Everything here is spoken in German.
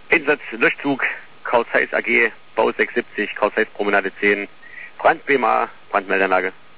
Einsatz Löschzug, Kraus Heiß AG, Bau 670, Kraus Heiß Promenade 10, Brand BMA, Brandmeldeanlage.